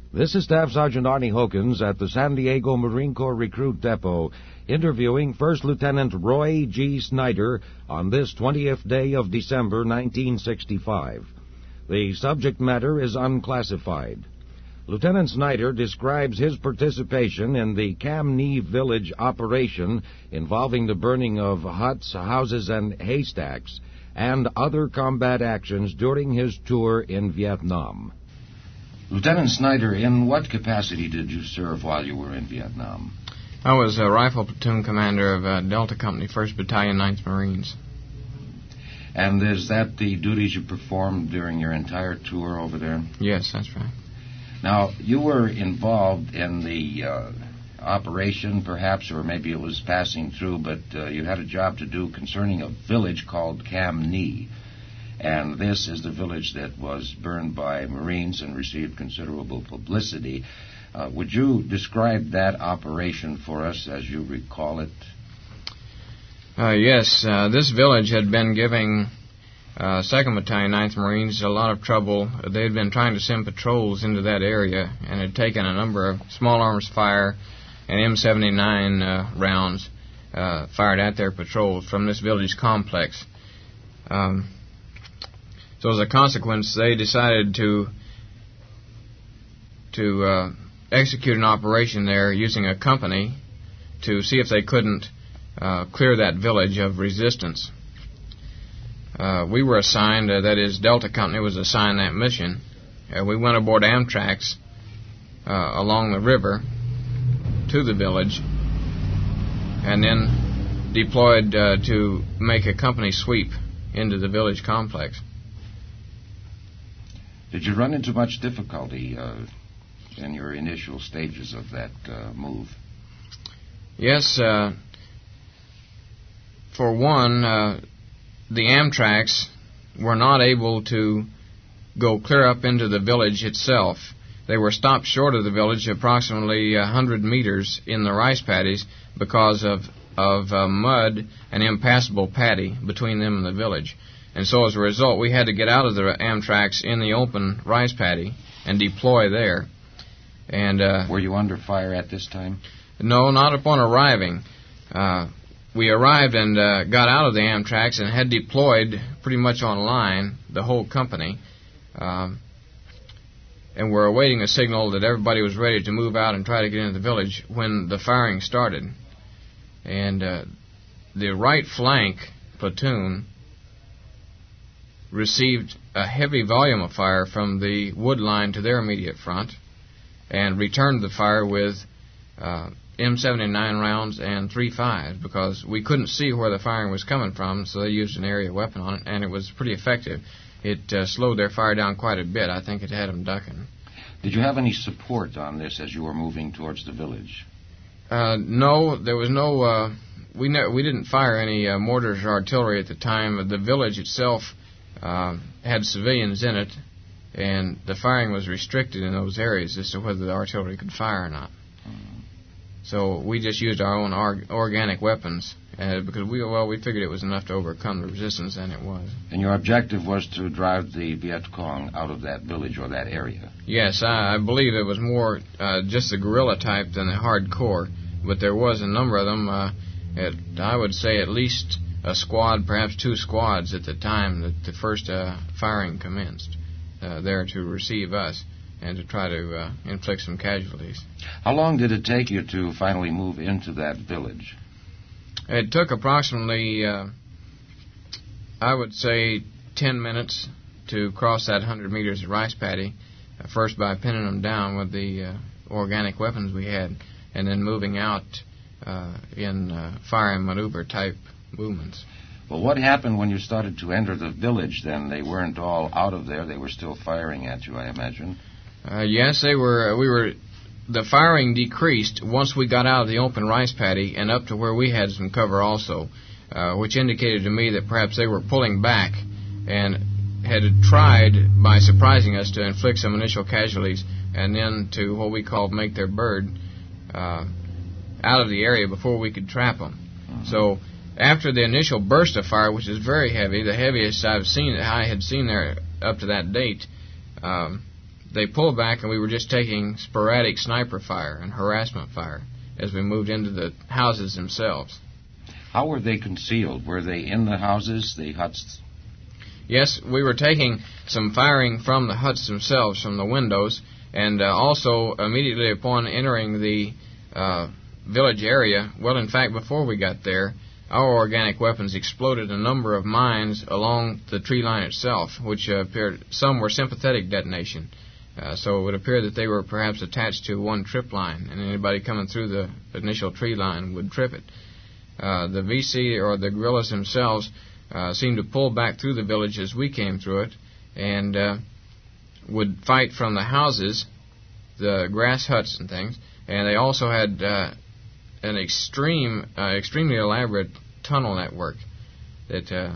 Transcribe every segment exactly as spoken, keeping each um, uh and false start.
This is Staff Sergeant Arnie Hawkins at the San Diego Marine Corps Recruit Depot, interviewing First Lieutenant Roy G. Snyder on this twentieth day of December, nineteen sixty-five. The subject matter is unclassified. Lieutenant Snyder describes his participation in the Cam Knee Village operation involving the burning of huts, houses, and haystacks, and other combat actions during his tour in Vietnam. Lieutenant Snyder, in what capacity did you serve while you were in Vietnam? I was a rifle platoon commander of uh, Delta Company, first Battalion, ninth Marines. And is that the duties you performed during your entire tour over there? Yes, that's right. Now, you were involved in the uh, operation, perhaps, or maybe it was passing through, but uh, you had a job to do concerning a village called Cam Knee. And this is the village that was burned by Marines and received considerable publicity. Uh, would you describe that operation for us as you recall it? Uh, yes, uh, this village had been giving uh, second Battalion, ninth Marines a lot of trouble. They had been trying to send patrols into that area and had taken a number of small arms fire and M seventy-nine uh, rounds uh, fired at their patrols from this village complex. Um, So as a consequence, they decided to to uh, execute an operation there using a company to see if they couldn't uh, clear that village of resistance. Uh, we were assigned, uh, that is, Delta Company was assigned that mission. Uh, we went aboard Amtrak's uh, along the river to the village and then deployed uh, to make a company sweep into the village complex. Did you run into much difficulty uh, in your initial stages of that uh, move? Yes. Uh, for one, uh, the Amtraks were not able to go clear up into the village itself. They were stopped short of the village approximately one hundred meters in the rice paddies because of, of uh, mud and impassable paddy between them and the village. And so as a result, we had to get out of the Amtraks in the open rice paddy and deploy there. And uh, were you under fire at this time? No, not upon arriving. Uh, we arrived and uh, got out of the Amtraks and had deployed pretty much on line, the whole company. Um, and were awaiting a signal that everybody was ready to move out and try to get into the village when the firing started. And uh, the right flank platoon received a heavy volume of fire from the wood line to their immediate front and returned the fire with uh, M seventy-nine rounds and three fives because we couldn't see where the firing was coming from, so they used an area weapon on it, and it was pretty effective. It uh, slowed their fire down quite a bit. I think it had them ducking. Did you have any support on this as you were moving towards the village? Uh, no, there was no... Uh, we, ne- we didn't fire any uh, mortars or artillery at the time. The village itself Uh, had civilians in it, and the firing was restricted in those areas as to whether the artillery could fire or not. Mm. So we just used our own org- organic weapons uh, because we well we figured it was enough to overcome the resistance, and it was. And your objective was to drive the Viet Cong out of that village or that area? Yes, I, I believe it was more uh, just the guerrilla type than the hardcore, but there was a number of them. Uh, at, I would say at least a squad, perhaps two squads at the time that the first uh, firing commenced uh, there to receive us and to try to uh, inflict some casualties. How long did it take you to finally move into that village? It took approximately, uh, I would say, ten minutes to cross that one hundred meters of rice paddy, uh, first by pinning them down with the uh, organic weapons we had, and then moving out uh, in uh, fire and maneuver type movements. Well, what happened when you started to enter the village then? They weren't all out of there. They were still firing at you, I imagine. Uh, yes, they were. We were. The firing decreased once we got out of the open rice paddy and up to where we had some cover also, uh, which indicated to me that perhaps they were pulling back and had tried, by surprising us, to inflict some initial casualties and then to what we called make their bird uh, out of the area before we could trap them. Mm-hmm. So after the initial burst of fire, which is very heavy, the heaviest I've seen, I had seen there up to that date, um, they pulled back, and we were just taking sporadic sniper fire and harassment fire as we moved into the houses themselves. How were they concealed? Were they in the houses, the huts? Yes, we were taking some firing from the huts themselves, from the windows, and uh, also immediately upon entering the uh, village area, well, in fact, before we got there, our organic weapons exploded a number of mines along the tree line itself, which uh, appeared, some were sympathetic detonation. Uh, so it would appear that they were perhaps attached to one trip line, and anybody coming through the initial tree line would trip it. Uh, the V C, or the guerrillas themselves, uh, seemed to pull back through the village as we came through it, and uh, would fight from the houses, the grass huts and things, and they also had uh, an extreme, uh, extremely elaborate tunnel network that uh,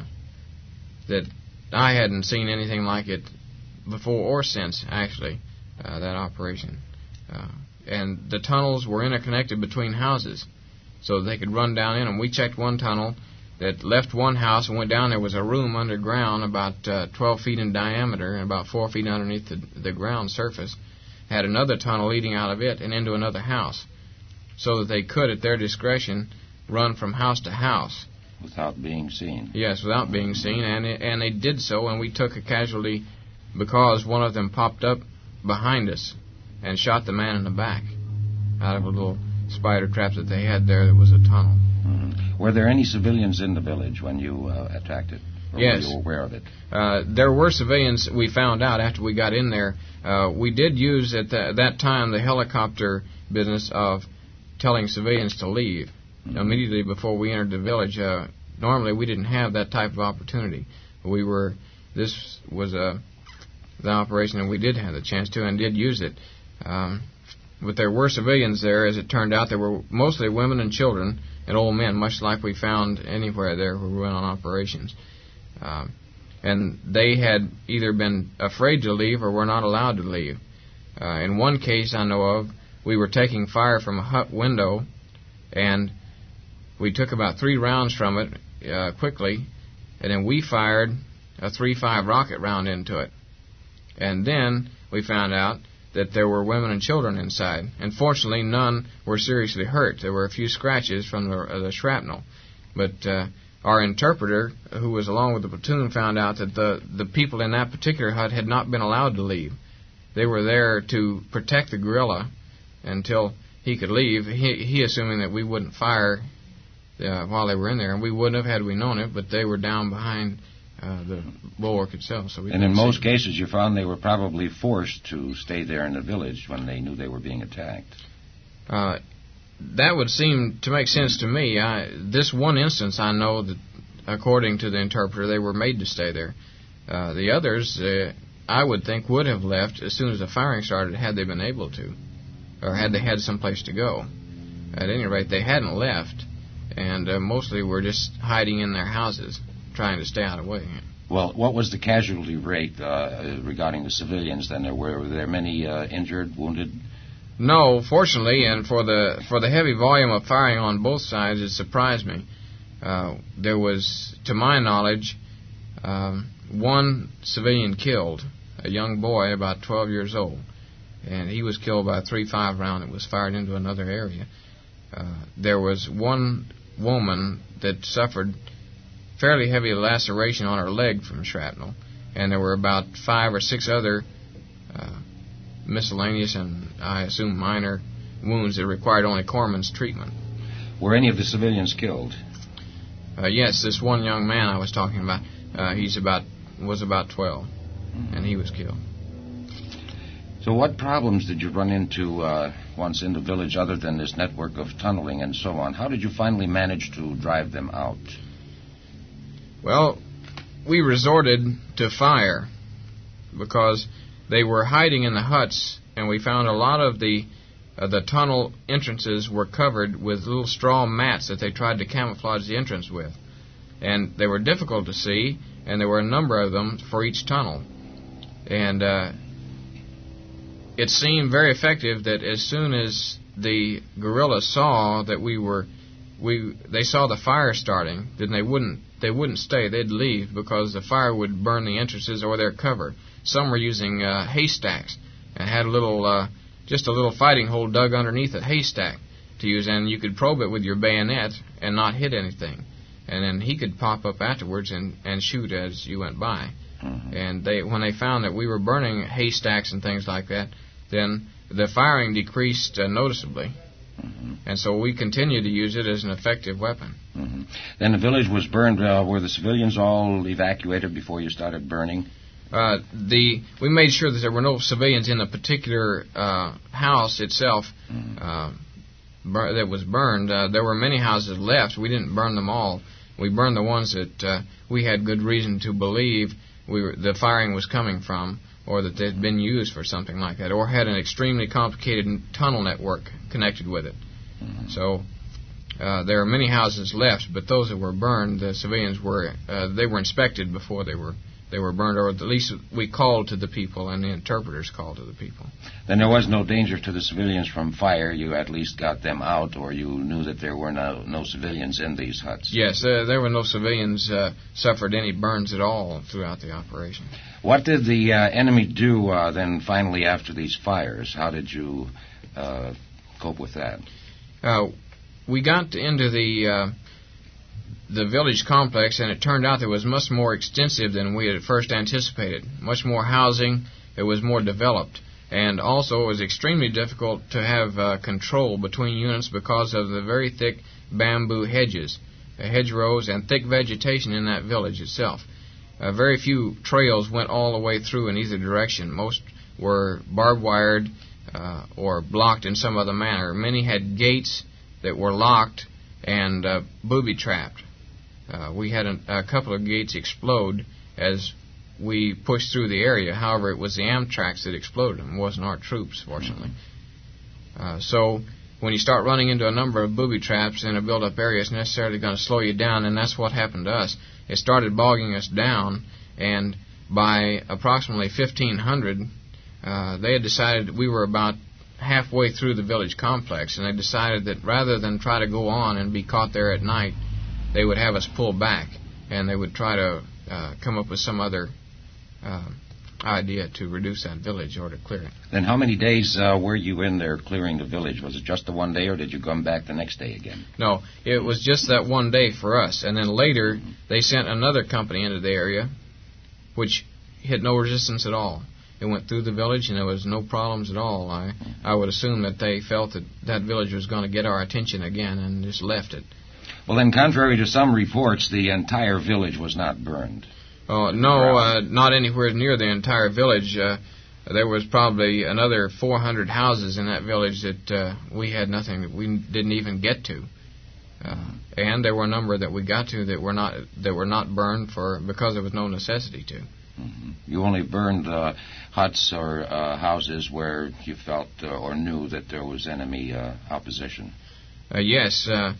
that I hadn't seen anything like it before or since, actually, uh, that operation. Uh, and the tunnels were interconnected between houses, so they could run down in them. We checked one tunnel that left one house and went down. There was a room underground about uh, twelve feet in diameter and about four feet underneath the, the ground surface. Had another tunnel leading out of it and into another house, so that they could, at their discretion, run from house to house. Without being seen. Yes, without being seen, and it, and they did so, and we took a casualty because one of them popped up behind us and shot the man in the back out of a little spider trap that they had there that was a tunnel. Mm-hmm. Were there any civilians in the village when you uh, attacked it? Or yes. Were you aware of it? Uh, there were civilians, we found out after we got in there. Uh, we did use at the, that time the helicopter business of telling civilians to leave mm-hmm. immediately before we entered the village. Uh, normally we didn't have that type of opportunity. We were, this was a, the operation, and we did have the chance to and did use it. Um, but there were civilians there, as it turned out. There were mostly women and children and old men, much like we found anywhere there where we went on operations. Um, and they had either been afraid to leave or were not allowed to leave. Uh, in one case I know of, we were taking fire from a hut window, and we took about three rounds from it uh, quickly, and then we fired a three five rocket round into it. And then we found out that there were women and children inside, and fortunately none were seriously hurt. There were a few scratches from the, uh, the shrapnel, but uh, our interpreter, who was along with the platoon, found out that the, the people in that particular hut had not been allowed to leave. They were there to protect the guerrilla until he could leave, he, he assuming that we wouldn't fire uh, while they were in there, and we wouldn't have had we known it, but they were down behind uh, the bulwark itself. So we and in most cases you found they were probably forced to stay there in the village when they knew they were being attacked. Uh, that would seem to make sense to me. I, this one instance I know that, according to the interpreter, they were made to stay there. Uh, the others, uh, I would think, would have left as soon as the firing started had they been able to, or had they had someplace to go. At any rate, they hadn't left, and uh, mostly were just hiding in their houses, trying to stay out of the way. Well, what was the casualty rate uh, regarding the civilians then? There were, were there many uh, injured, wounded? No, fortunately, and for the for the heavy volume of firing on both sides, it surprised me. Uh, there was, to my knowledge, um, one civilian killed, a young boy about twelve years old, and he was killed by a three five round that was fired into another area. Uh, there was one woman that suffered fairly heavy laceration on her leg from shrapnel, and there were about five or six other uh, miscellaneous and, I assume, minor wounds that required only corpsman's treatment. Were any of the civilians killed? Uh, yes, this one young man I was talking about, uh, he's about was about twelve, mm-hmm. and he was killed. So what problems did you run into uh, once in the village other than this network of tunneling and so on? How did you finally manage to drive them out? Well, we resorted to fire because they were hiding in the huts, and we found a lot of the uh, the tunnel entrances were covered with little straw mats that they tried to camouflage the entrance with. And they were difficult to see, and there were a number of them for each tunnel. And uh, it seemed very effective that as soon as the guerrillas saw that we were, we they saw the fire starting, then they wouldn't they wouldn't stay. They'd leave because the fire would burn the entrances or their cover. Some were using uh, haystacks and had a little, uh, just a little fighting hole dug underneath a haystack to use, and you could probe it with your bayonet and not hit anything. And then he could pop up afterwards and, and shoot as you went by. Mm-hmm. And they, when they found that we were burning haystacks and things like that, then the firing decreased uh, noticeably. Mm-hmm. And so we continued to use it as an effective weapon. Mm-hmm. Then the village was burned. Uh, were the civilians all evacuated before you started burning? Uh, the we made sure that there were no civilians in the particular uh, house itself mm-hmm. uh, bur- that was burned. Uh, there were many houses left. We didn't burn them all. We burned the ones that uh, we had good reason to believe we were, the firing was coming from, or that they had been used for something like that, or had an extremely complicated tunnel network connected with it. Mm-hmm. So uh, there are many houses left, but those that were burned, the civilians were uh, they were inspected before they were they were burned, or at least we called to the people, and the interpreters called to the people. Then there was no danger to the civilians from fire. You at least got them out, or you knew that there were no, no civilians in these huts. Yes, uh, there were no civilians uh, suffered any burns at all throughout the operation. What did the uh, enemy do uh, then finally after these fires? How did you uh, cope with that? Uh, we got into the uh, the village complex, and it turned out that it was much more extensive than we had at first anticipated. Much more housing, it was more developed. And also it was extremely difficult to have uh, control between units because of the very thick bamboo hedges, uh, hedgerows, and thick vegetation in that village itself. Uh, very few trails went all the way through in either direction. Most were barbed wired uh, or blocked in some other manner. Many had gates that were locked and uh, booby-trapped. Uh, we had a, a couple of gates explode as we pushed through the area. However, it was the Amtraks that exploded them. It wasn't our troops, fortunately. Uh, so when you start running into a number of booby traps in a built-up area, it's necessarily going to slow you down, and that's what happened to us. It started bogging us down, and by approximately fifteen hundred, uh, they had decided we were about halfway through the village complex, and they decided that rather than try to go on and be caught there at night, they would have us pull back, and they would try to uh, come up with some other uh, idea to reduce that village or to clear it. Then how many days uh, were you in there clearing the village? Was it just the one day, or did you come back the next day again? No, it was just that one day for us, and then later they sent another company into the area, which hit no resistance at all. It went through the village, and there was no problems at all. I, I would assume that they felt that that village was going to get our attention again and just left it. Well, then, contrary to some reports, the entire village was not burned. Oh, no, uh, not anywhere near the entire village. Uh, there was probably another four hundred houses in that village that uh, we had nothing, that we didn't even get to. Uh, and there were a number that we got to that were not that were not burned for because there was no necessity to. Mm-hmm. You only burned uh, huts or uh, houses where you felt uh, or knew that there was enemy uh, opposition. Uh, yes. Uh,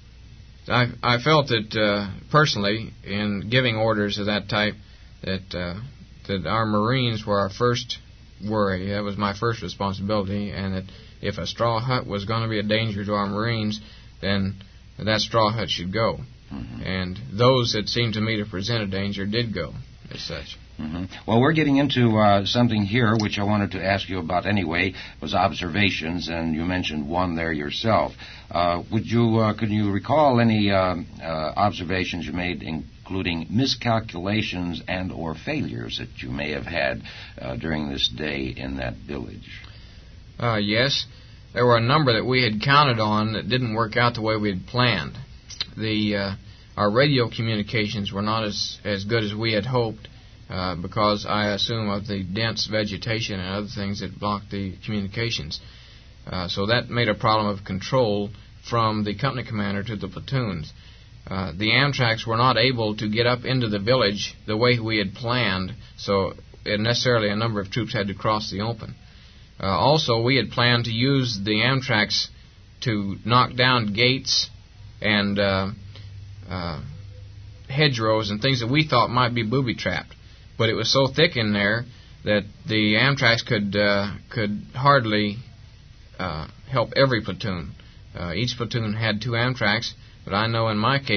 I, I felt that, uh, personally, in giving orders of that type, that uh, that our Marines were our first worry. That was my first responsibility, and that if a straw hut was going to be a danger to our Marines, then that straw hut should go. Mm-hmm. And those that seemed to me to present a danger did go, as such. Mm-hmm. Well, we're getting into uh, something here which I wanted to ask you about anyway, was observations, and you mentioned one there yourself. Uh, would you, uh, could you recall any uh, uh, observations you made, including miscalculations and or failures that you may have had uh, during this day in that village? Uh, yes. There were a number that we had counted on that didn't work out the way we had planned. The uh, our radio communications were not as, as good as we had hoped. Uh, because I assume of the dense vegetation and other things that blocked the communications. Uh, so that made a problem of control from the company commander to the platoons. Uh, the Amtraks were not able to get up into the village the way we had planned, so it necessarily a number of troops had to cross the open. Uh, also, we had planned to use the Amtraks to knock down gates and uh, uh, hedgerows and things that we thought might be booby-trapped. But it was so thick in there that the Amtraks could uh, could hardly uh, help every platoon. Uh, each platoon had two Amtraks, but I know in my case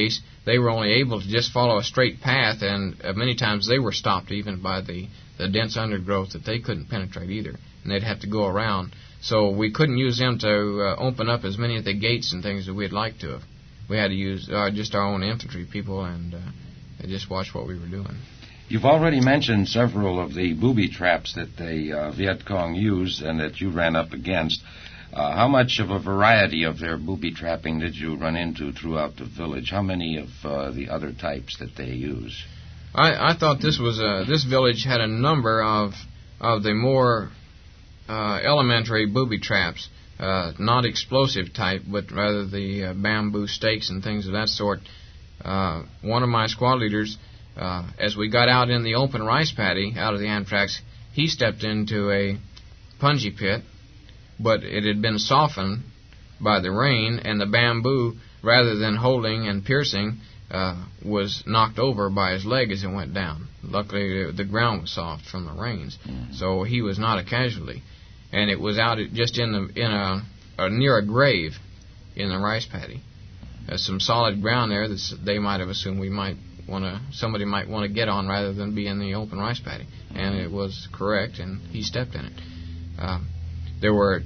they were only able to just follow a straight path, and uh, many times they were stopped even by the, the dense undergrowth that they couldn't penetrate either, and they'd have to go around. So we couldn't use them to uh, open up as many of the gates and things that we'd like to have. We had to use uh, just our own infantry people and uh, just watch what we were doing. You've already mentioned several of the booby traps that the uh, Viet Cong used and that you ran up against. Uh, how much of a variety of their booby trapping did you run into throughout the village? How many of uh, the other types that they use? I, I thought this was a, this village had a number of of the more uh, elementary booby traps, uh, not explosive type, but rather the uh, bamboo stakes and things of that sort. Uh, one of my squad leaders, uh, as we got out in the open rice paddy out of the anthrax, he stepped into a punji pit, but it had been softened by the rain, and the bamboo, rather than holding and piercing, uh, was knocked over by his leg as it went down. Luckily, the ground was soft from the rains, mm-hmm. so he was not a casualty. And it was out just in the in a, a near a grave in the rice paddy. There's some solid ground there that they might have assumed we might want to somebody might want to get on rather than be in the open rice paddy, and it was correct, and he stepped in it. Uh, there were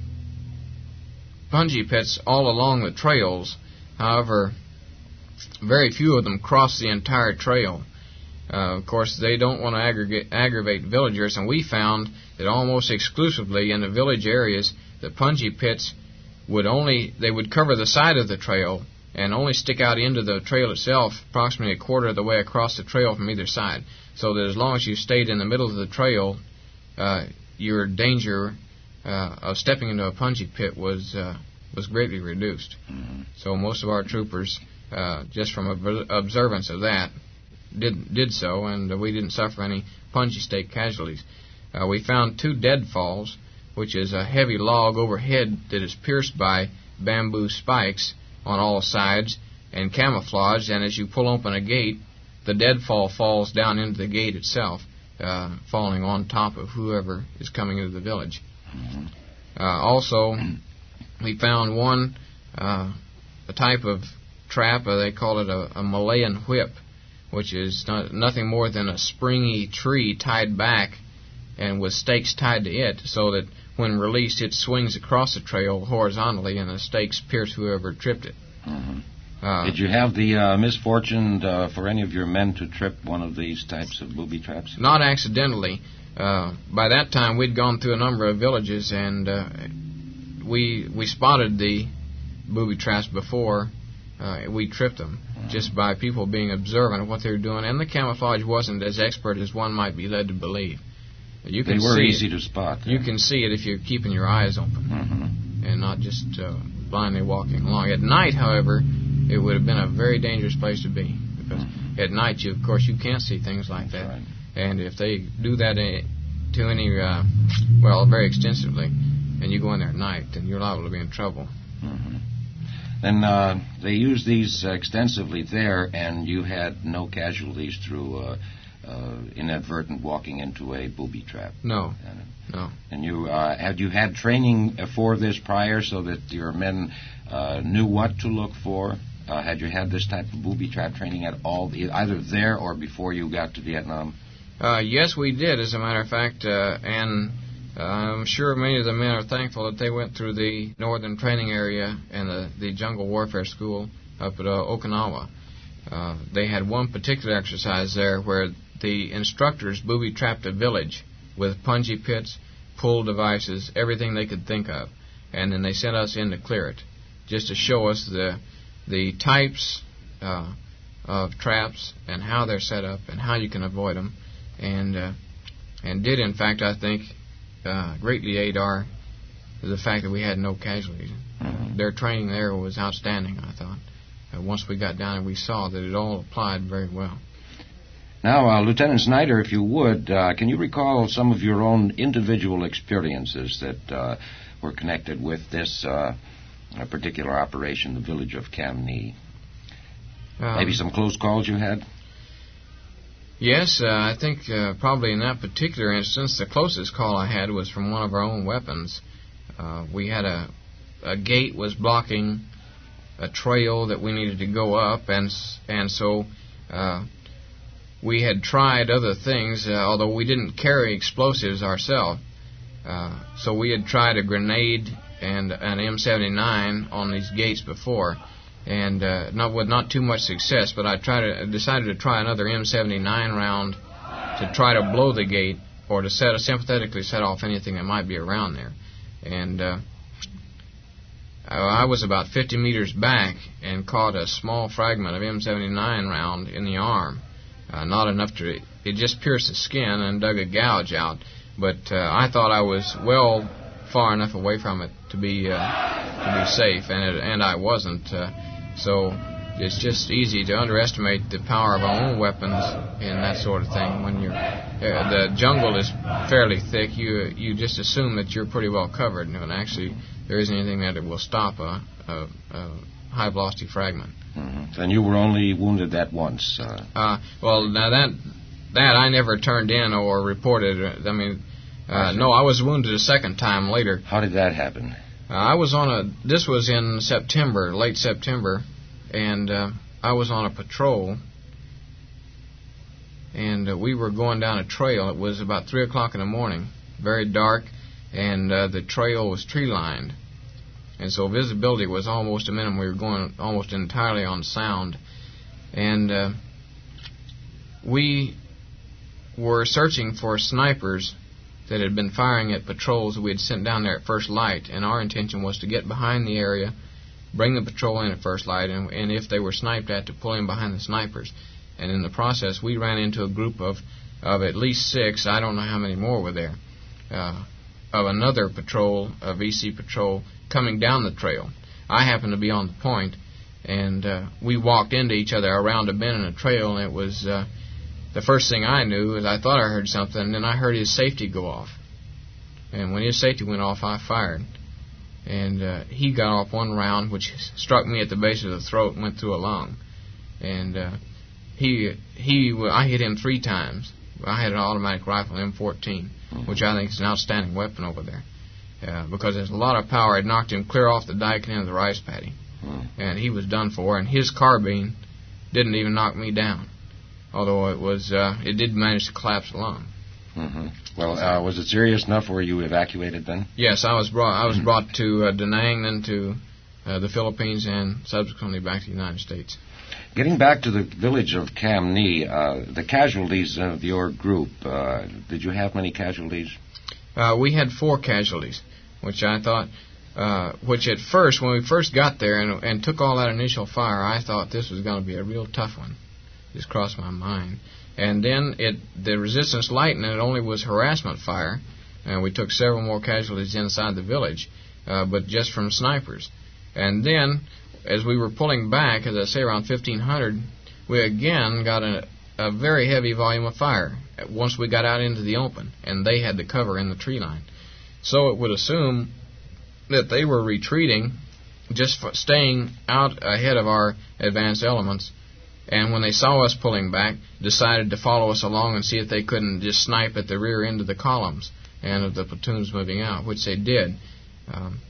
punji pits all along the trails. However, very few of them crossed the entire trail. Uh, of course, they don't want to aggregate, aggravate villagers, and we found that almost exclusively in the village areas, the punji pits would only they would cover the side of the trail and only stick out into the trail itself approximately a quarter of the way across the trail from either side. So that as long as you stayed in the middle of the trail, uh, your danger uh, of stepping into a punji pit was uh, was greatly reduced. Mm-hmm. So most of our troopers, uh, just from ob- observance of that, did did so, and uh, we didn't suffer any punji stake casualties. Uh, we found two deadfalls, which is a heavy log overhead that is pierced by bamboo spikes on all sides and camouflaged, and as you pull open a gate, the deadfall falls down into the gate itself, uh, falling on top of whoever is coming into the village. Mm-hmm. Uh, also, we found one, uh, a type of trap, uh, they call it a, a Malayan whip, which is not, nothing more than a springy tree tied back and with stakes tied to it, so that when released it swings across the trail horizontally and the stakes pierce whoever tripped it. Mm-hmm. Uh, Did you have the uh, misfortune uh, for any of your men to trip one of these types of booby traps? Not accidentally. Uh, by that time we'd gone through a number of villages, and uh, we we spotted the booby traps before uh, we tripped them, mm-hmm. just by people being observant of what they were doing, and the camouflage wasn't as expert as one might be led to believe. You can they were see easy it. to spot. You can see it if you're keeping your eyes open, mm-hmm. and not just uh, blindly walking along. At night, however, it would have been a very dangerous place to be, because mm-hmm. at night, you, of course, you can't see things like That's that. Right. And if they do that to any, uh, well, very extensively, and you go in there at night, then you're liable to be in trouble. Mm-hmm. Then uh, they used these uh, extensively there, and you had no casualties through uh, uh, inadvertent walking into a booby trap. No, no. And you uh, had you had training for this prior, so that your men uh, knew what to look for? Uh, had you had this type of booby trap training at all, either there or before you got to Vietnam? Uh, yes, we did, as a matter of fact, uh, and uh, I'm sure many of the men are thankful that they went through the northern training area and the, the jungle warfare school up at uh, Okinawa. Uh, they had one particular exercise there where the instructors booby-trapped a village with punji pits, pull devices, everything they could think of, and then they sent us in to clear it, just to show us the the types uh, of traps and how they're set up and how you can avoid them, and uh, and did in fact I think uh, greatly aid our the fact that we had no casualties. Mm-hmm. Their training there was outstanding, I thought. Uh, once we got down and we saw that it all applied very well. Now, uh, Lieutenant Snyder, if you would, uh, can you recall some of your own individual experiences that uh, were connected with this uh, particular operation, the village of Cam Ni? Um, Maybe some close calls you had? Yes, uh, I think uh, probably in that particular instance, the closest call I had was from one of our own weapons. Uh, we had a, a gate was blocking a trail that we needed to go up, and and so uh, we had tried other things, uh, although we didn't carry explosives ourselves. Uh, so we had tried a grenade and an M seventy-nine on these gates before, and uh, not with not too much success. But I tried to, decided to try another M seventy-nine round to try to blow the gate, or to set sympathetically set off anything that might be around there. And uh, I was about fifty meters back and caught a small fragment of M seventy-nine round in the arm. Uh, not enough to, it just pierced the skin and dug a gouge out. But uh, I thought I was well far enough away from it to be uh, to be safe, and it, and I wasn't. Uh, so it's just easy to underestimate the power of our own weapons and that sort of thing. When you're uh, the jungle is fairly thick, you you just assume that you're pretty well covered, and actually there isn't anything that will stop a, a, a high velocity fragment. Mm-hmm. And you were only wounded that once. Uh. Uh, well, now that that I never turned in or reported. I mean. Uh, no, I was wounded a second time later. How did that happen? Uh, I was on a, this was in September, late September, and uh, I was on a patrol, and uh, we were going down a trail. It was about three o'clock in the morning, very dark, and uh, the trail was tree-lined, and so visibility was almost a minimum. We were going almost entirely on sound, and uh, we were searching for snipers that had been firing at patrols that we had sent down there at first light, and our intention was to get behind the area, bring the patrol in at first light, and, and if they were sniped at, to pull in behind the snipers. And in the process, we ran into a group of, of at least six, I don't know how many more were there, uh, of another patrol, a V C patrol, coming down the trail. I happened to be on the point, and uh, we walked into each other around a bend in a trail, and it was... Uh, The first thing I knew is I thought I heard something, and then I heard his safety go off. And when his safety went off, I fired. And uh, he got off one round, which struck me at the base of the throat and went through a lung. And uh, he, he, I hit him three times. I had an automatic rifle, M fourteen, mm-hmm. which I think is an outstanding weapon over there. Uh, because there's a lot of power. It knocked him clear off the dike and into the rice paddy. Mm-hmm. And he was done for. And his carbine didn't even knock me down. Although it was, uh, it did manage to collapse along. Mm-hmm. Well, uh, was it serious enough? Were you evacuated then? Yes, I was brought. I was brought to uh, Da Nang, then to uh, the Philippines, and subsequently back to the United States. Getting back to the village of Cam Ni, uh, the casualties of your group. Uh, did you have many casualties? Uh, we had four casualties, which I thought, uh, which at first, when we first got there and, and took all that initial fire, I thought this was going to be a real tough one. Just crossed my mind. And then it the resistance lightened, and it only was harassment fire, and we took several more casualties inside the village, uh, but just from snipers. And then, as we were pulling back, as I say, around fifteen hundred, we again got a, a very heavy volume of fire once we got out into the open, and they had the cover in the tree line. So it would assume that they were retreating, just for staying out ahead of our advanced elements, and when they saw us pulling back, decided to follow us along and see if they couldn't just snipe at the rear end of the columns and of the platoons moving out, which they did. Um,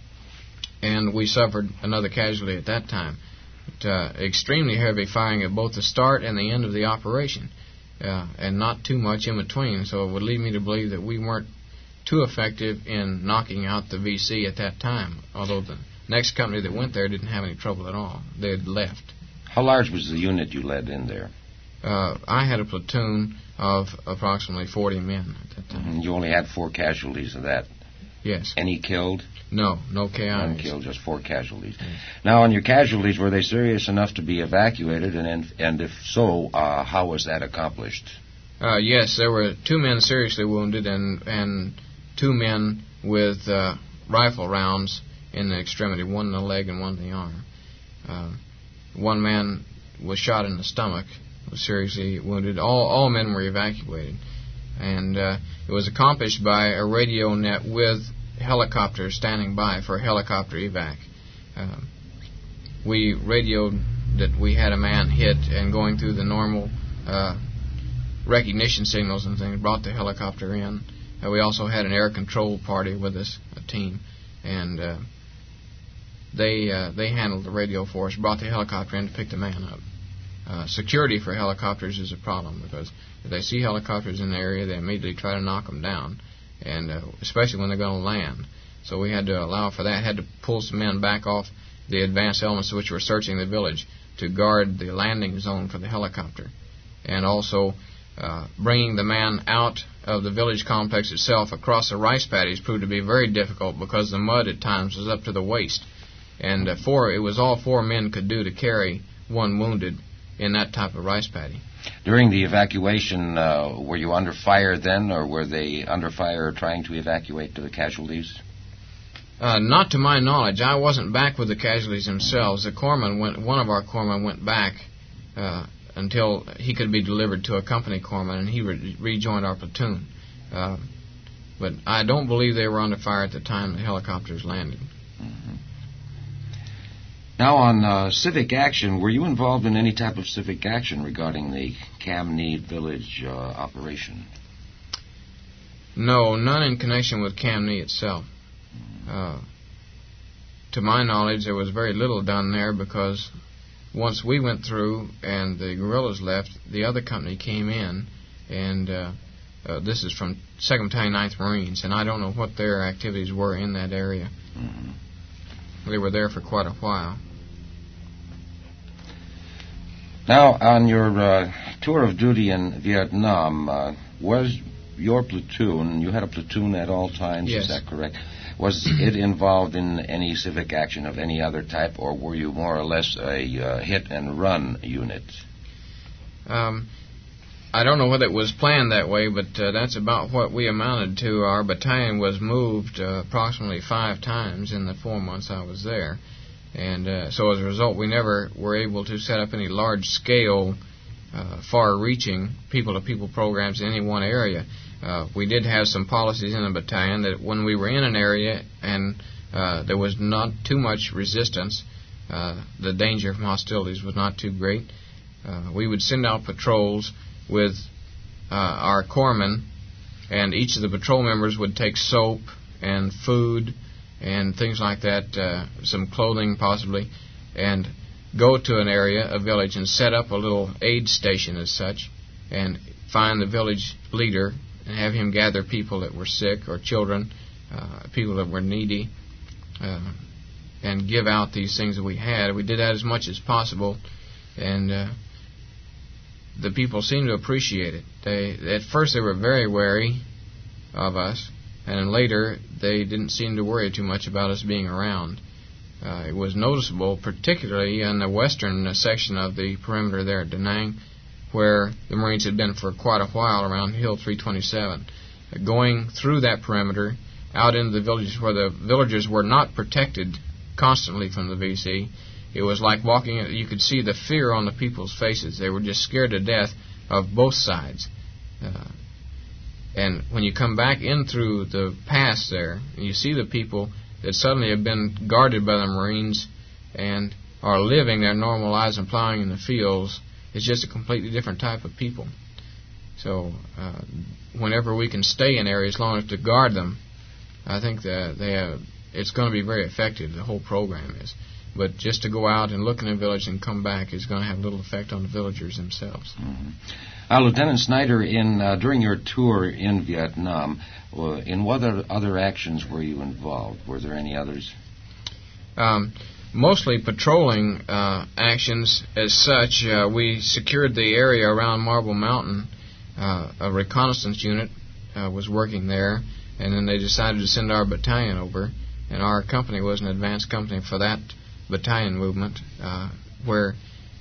and we suffered another casualty at that time. But, uh, extremely heavy firing at both the start and the end of the operation, uh, and not too much in between, so it would lead me to believe that we weren't too effective in knocking out the V C at that time, although the next company that went there didn't have any trouble at all. They had left. How large was the unit you led in there? Uh, I had a platoon of approximately forty men at that time. Mm-hmm. You only had four casualties of that? Yes. Any killed? No, no K Is. None killed, just four casualties. Yes. Now, on your casualties, were they serious enough to be evacuated, and and if so, uh, how was that accomplished? Uh, yes, there were two men seriously wounded and, and two men with uh, rifle rounds in the extremity, one in the leg and one in the arm. Uh, One man was shot in the stomach, was seriously wounded. All all men were evacuated. And uh, it was accomplished by a radio net with helicopters standing by for a helicopter evac. Uh, we radioed that we had a man hit, and going through the normal uh, recognition signals and things, brought the helicopter in. Uh, we also had an air control party with us, a team. And... Uh, they uh, they handled the radio for us, brought the helicopter in to pick the man up. Uh, security for helicopters is a problem because if they see helicopters in the area, they immediately try to knock them down, and uh, especially when they're going to land. So we had to allow for that, had to pull some men back off the advanced elements which were searching the village to guard the landing zone for the helicopter. And also uh, bringing the man out of the village complex itself across the rice paddies proved to be very difficult because the mud at times was up to the waist. And uh, four, it was all four men could do to carry one wounded in that type of rice paddy. During the evacuation, uh, were you under fire then, or were they under fire trying to evacuate the casualties? Uh, not to my knowledge. I wasn't back with the casualties themselves. The corpsman went. One of our corpsmen went back uh, until he could be delivered to a company corpsman, and he re- rejoined our platoon. Uh, but I don't believe they were under fire at the time the helicopters landed. Mm-hmm. Now, on uh, civic action, were you involved in any type of civic action regarding the Cam Knee village uh, operation? No, none in connection with Cam Knee itself. Uh, to my knowledge, there was very little done there because once we went through and the guerrillas left, the other company came in, and uh, uh, this is from second Battalion, ninth Marines, and I don't know what their activities were in that area. Mm-hmm. They were there for quite a while. Now, on your uh, tour of duty in Vietnam, uh, was your platoon, you had a platoon at all times, yes. Is that correct? Was it involved in any civic action of any other type, or were you more or less a uh, hit-and-run unit? Um, I don't know whether it was planned that way, but uh, that's about what we amounted to. Our battalion was moved uh, approximately five times in the four months I was there. And uh, so as a result, we never were able to set up any large-scale, uh, far-reaching people-to-people programs in any one area. Uh, we did have some policies in the battalion that when we were in an area and uh, there was not too much resistance, uh, the danger from hostilities was not too great, uh, we would send out patrols with uh, our corpsmen, and each of the patrol members would take soap and food and things like that, uh, some clothing possibly, and go to an area, a village, and set up a little aid station as such, and find the village leader and have him gather people that were sick or children, uh, people that were needy, uh, and give out these things that we had. We did that as much as possible, and uh, the people seemed to appreciate it. They, at first they were very wary of us, and then later they didn't seem to worry too much about us being around. Uh, it was noticeable, particularly in the western uh, section of the perimeter there at Da Nang, where the Marines had been for quite a while around Hill three twenty-seven. Uh, going through that perimeter, out into the villages where the villagers were not protected constantly from the V C, it was like walking, you could see the fear on the people's faces. They were just scared to death of both sides. Uh, and when you come back in through the pass there, and you see the people that suddenly have been guarded by the Marines and are living their normal lives and plowing in the fields, it's just a completely different type of people. So uh, whenever we can stay in areas long enough to guard them, I think that they have, it's going to be very effective, the whole program is. But just to go out and look in a village and come back is going to have little effect on the villagers themselves. Mm-hmm. Uh, Lieutenant Snyder, in uh, during your tour in Vietnam, uh, in what other, other actions were you involved? Were there any others? Um, mostly patrolling uh, actions as such. Uh, we secured the area around Marble Mountain. Uh, a reconnaissance unit uh, was working there, and then they decided to send our battalion over, and our company was an advanced company for that battalion movement, uh, where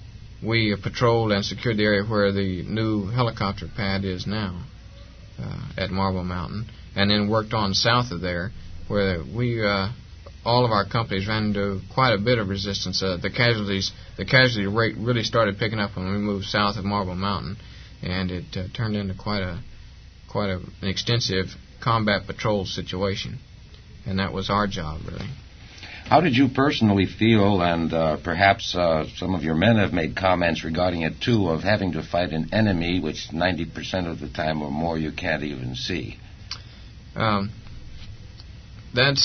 we patrolled and secured the area where the new helicopter pad is now uh, at Marble Mountain, and then worked on south of there, where we uh, all of our companies ran into quite a bit of resistance. Uh, the casualties, the casualty rate really started picking up when we moved south of Marble Mountain, and it uh, turned into quite a quite a, an extensive combat patrol situation, and that was our job really. How did you personally feel, and uh, perhaps uh, some of your men have made comments regarding it too, of having to fight an enemy which ninety percent of the time or more you can't even see? Um, that's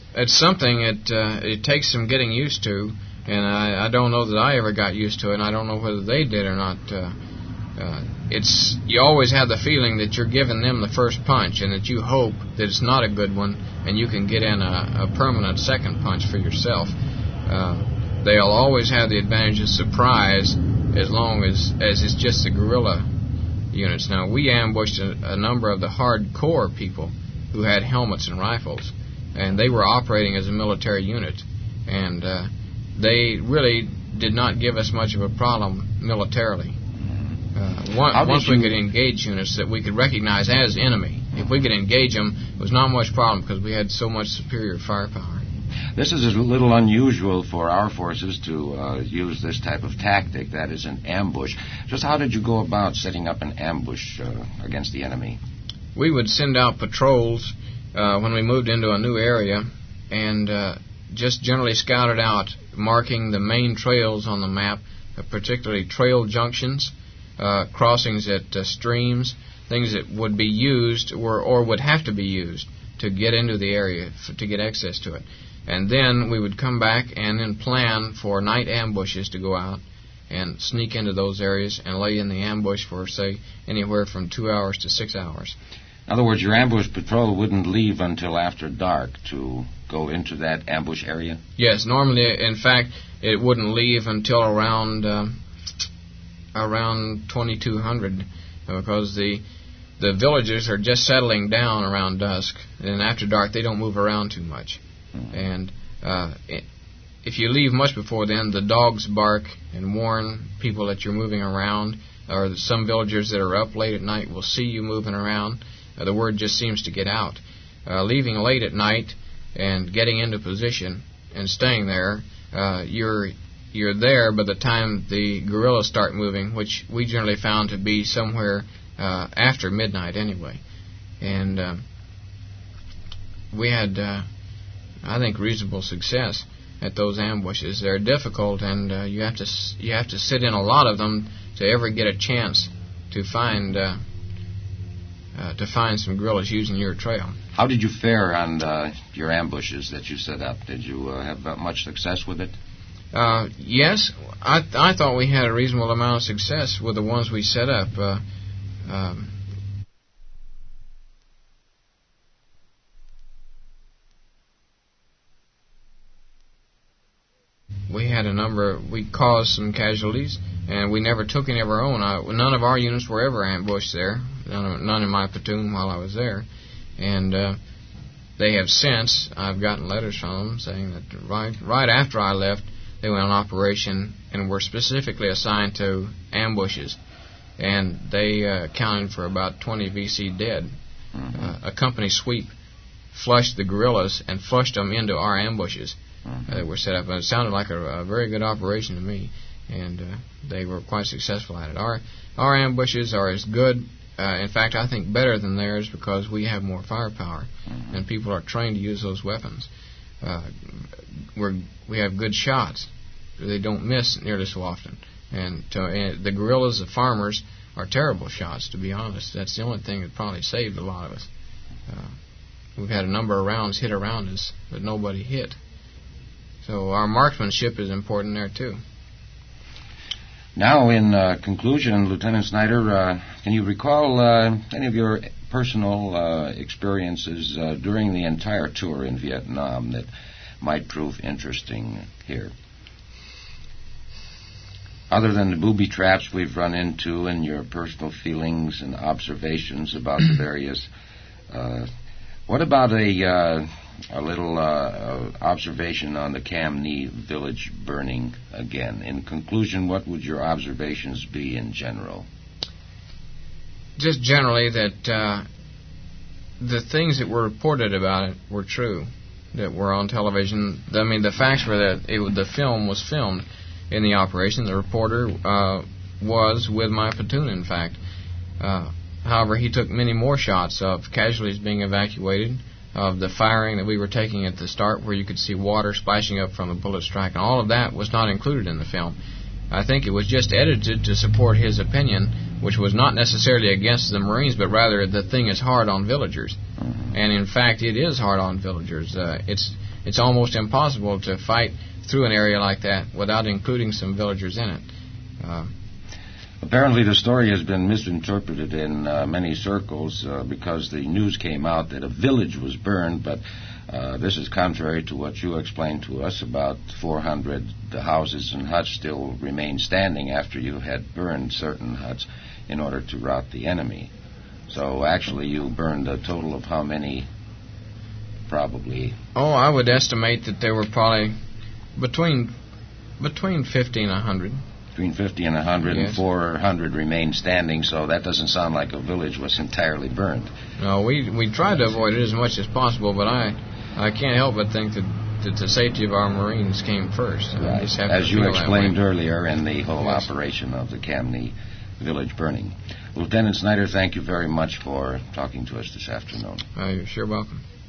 it's something it uh, it takes some getting used to, and I, I don't know that I ever got used to it, and I don't know whether they did or not. Uh, uh, it's you always have the feeling that you're giving them the first punch, and that you hope that it's not a good one, and you can get in a, a permanent second punch for yourself. Uh, they'll always have the advantage of surprise as long as, as it's just the guerrilla units. Now, we ambushed a, a number of the hardcore people who had helmets and rifles, and they were operating as a military unit, and uh, they really did not give us much of a problem militarily. Uh, one, once we could engage units that we could recognize as enemy, if we could engage them, it was not much problem because we had so much superior firepower. This is a little unusual for our forces to uh, use this type of tactic, that is an ambush. Just how did you go about setting up an ambush uh, against the enemy? We would send out patrols uh, when we moved into a new area, and uh, just generally scouted out, marking the main trails on the map, uh, particularly trail junctions, uh, crossings at uh, streams, things that would be used or, or would have to be used to get into the area, f- to get access to it. And then we would come back and then plan for night ambushes to go out and sneak into those areas and lay in the ambush for, say, anywhere from two hours to six hours. In other words, your ambush patrol wouldn't leave until after dark to go into that ambush area? Yes, normally, in fact, it wouldn't leave until around uh, around twenty-two hundred, because the the villagers are just settling down around dusk, and after dark they don't move around too much. Mm-hmm. And uh, if you leave much before then, the dogs bark and warn people that you're moving around, or some villagers that are up late at night will see you moving around. Uh, the word just seems to get out. Uh, leaving late at night and getting into position and staying there, uh, you're you're there by the time the guerrillas start moving, which we generally found to be somewhere uh, after midnight anyway. And uh, we had, uh, I think, reasonable success at those ambushes. They're difficult, and uh, you have to you have to sit in a lot of them to ever get a chance to find uh, uh, to find some guerrillas using your trail. How did you fare on uh, your ambushes that you set up? Did you uh, have uh, much success with it? Uh, yes, I I thought we had a reasonable amount of success with the ones we set up. Uh, um, we had a number. We caused some casualties, and we never took any of our own. I, none of our units were ever ambushed there. None, of, none in my platoon while I was there, and uh, they have since. I've gotten letters from them saying that right right after I left, they went on operation and were specifically assigned to ambushes, and they uh, accounted for about twenty V C dead. Mm-hmm. Uh, a company sweep flushed the guerrillas and flushed them into our ambushes. Mm-hmm. uh, that were set up. And it sounded like a, a very good operation to me, and uh, they were quite successful at it. Our our ambushes are as good, uh, in fact, I think better than theirs, because we have more firepower, mm-hmm. and people are trained to use those weapons. Uh, we're, we have good shots. They don't miss nearly so often. And, to, and the guerrillas, the farmers, are terrible shots, to be honest. That's the only thing that probably saved a lot of us. Uh, we've had a number of rounds hit around us, but nobody hit. So our marksmanship is important there, too. Now, in uh, conclusion, Lieutenant Snyder, uh, can you recall uh, any of your personal uh, experiences uh, during the entire tour in Vietnam that might prove interesting here? Other than the booby traps we've run into and your personal feelings and observations about the various, uh, what about a... Uh, A little uh, observation on the Cam Nhi village burning again. In conclusion, what would your observations be in general? Just generally that uh, the things that were reported about it were true, that were on television. I mean, the facts were that it, the film was filmed in the operation. The reporter uh, was with my platoon, in fact. Uh, however, he took many more shots of casualties being evacuated, of the firing that we were taking at the start, where you could see water splashing up from the bullet strike, and all of that was not included in the film. I think it was just edited to support his opinion, which was not necessarily against the Marines, but rather the thing is hard on villagers. Mm-hmm. And in fact, it is hard on villagers. Uh, it's it's almost impossible to fight through an area like that without including some villagers in it. Uh, Apparently the story has been misinterpreted in uh, many circles uh, because the news came out that a village was burned, but uh, this is contrary to what you explained to us. About four hundred houses and huts still remain standing after you had burned certain huts in order to rout the enemy. So actually you burned a total of how many, probably? Oh, I would estimate that there were probably between between fifty and one hundred. Between fifty and one hundred, yes. And four hundred remain standing, so that doesn't sound like a village was entirely burned. No, we we tried to avoid it as much as possible, but I I can't help but think that, that the safety of our Marines came first. Right. I just have As to you feel explained that way. earlier in the whole Yes. operation of the Camney village burning. Lieutenant Snyder, thank you very much for talking to us this afternoon. Uh, you're sure welcome.